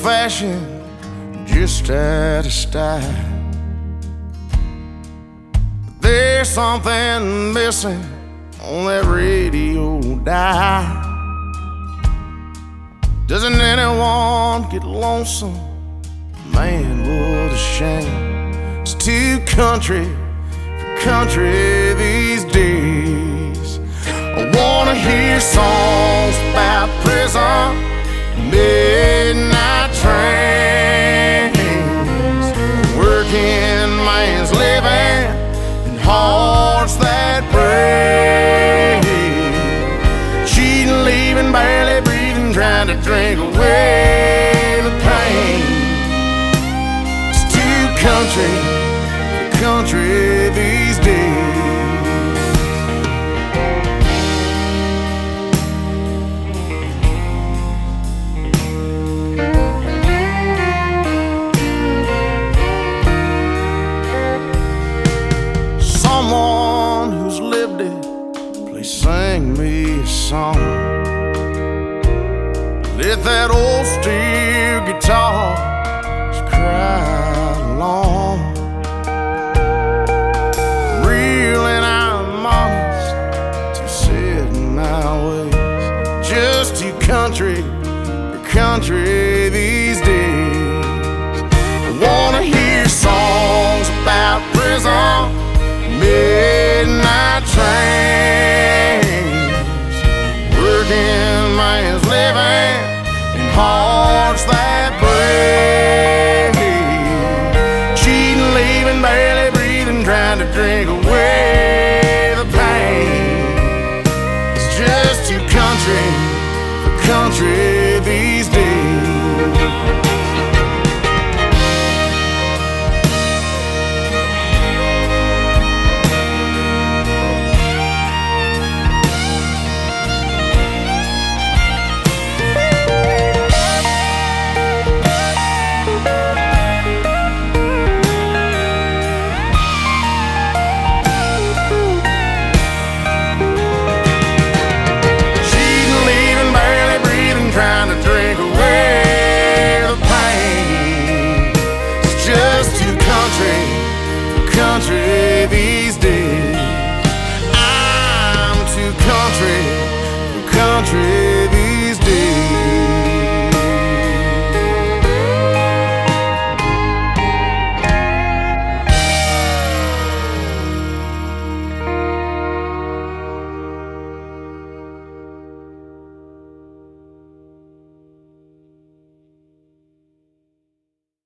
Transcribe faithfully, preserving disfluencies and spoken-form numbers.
fashion, just out of style. There's something missing on that radio dial. Doesn't anyone get lonesome? Man, what a shame. It's too country for country these days. I wanna hear songs about prison, midnight trains, working man's living and hearts that break, cheating, leaving, barely breathing, trying to drink away the pain. It's too country for country these days. Someone who's lived it, please sing me a song. Let that old steel guitar just cry along. I'm real and I'm honest, too set in my ways. Just too country for country these days. I wanna hear songs about prison, midnight trains, working man's living and hearts that break, cheating, leaving, barely breathing, trying to drink away the pain. It's just too country for country